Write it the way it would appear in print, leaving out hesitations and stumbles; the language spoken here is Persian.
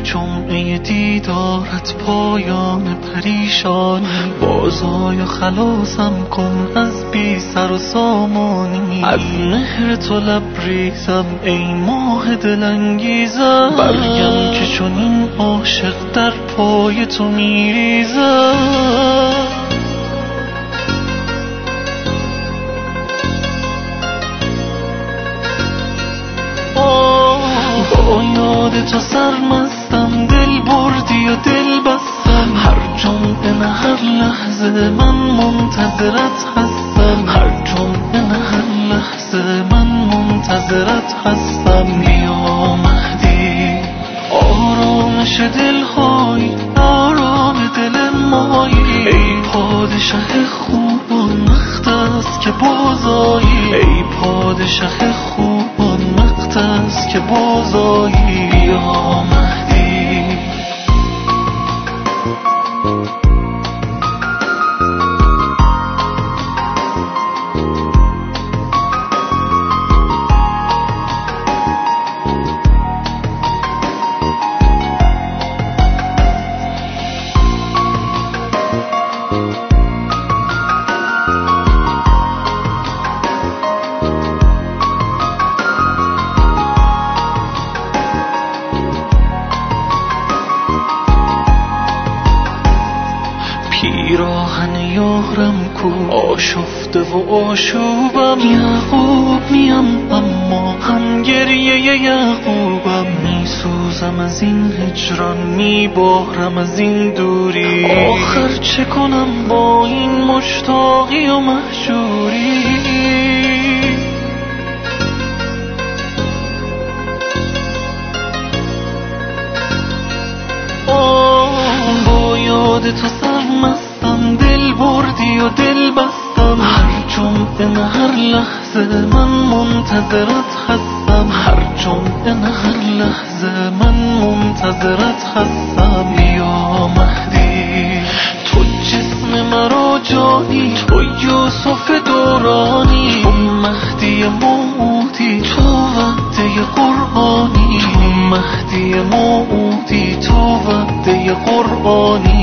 جمعه دیدارت پایان پریشانی، بازای خلاصم کن از بی سر و سامانی. از مهر تو لبریزم ای ماه دلانگیزم، برگم که چون این عاشق در پای تو میریزم. با یاد تو سرمستم، دل بردی و دل بستم. هر جمعه نه هر لحظه من منتظرت هستم، هر جمعه نه هر لحظه من منتظرت هستم. بیا مهدی آرامش دلهای آرام دل مایی، ای پادشه خوبان وقت است که بازایی، ای پادشه خوبان وقت است که بازایی. بیا مهدی پیراهن یارم کو آشفته و آشوبم، یعقوب میم اما هم گریه یعقوبم. میسوزم از این هجران، میبارم از این دوری، آخر چه کنم با این مشتاقی و مهجوری. با یاد تو سرمستم، دل بردی و دل بستم. هر جمعه نه هر لحظه من منتظرت هستم، هر جمعه نه هر لحظه من منتظرت هستم. بیا مهدی تو جسم مرا جانی، تو یوسف دورانی، تو مهدی موعودی، تو وعده قرآنی، تو مهدی موعودی، تو وعده قرآنی.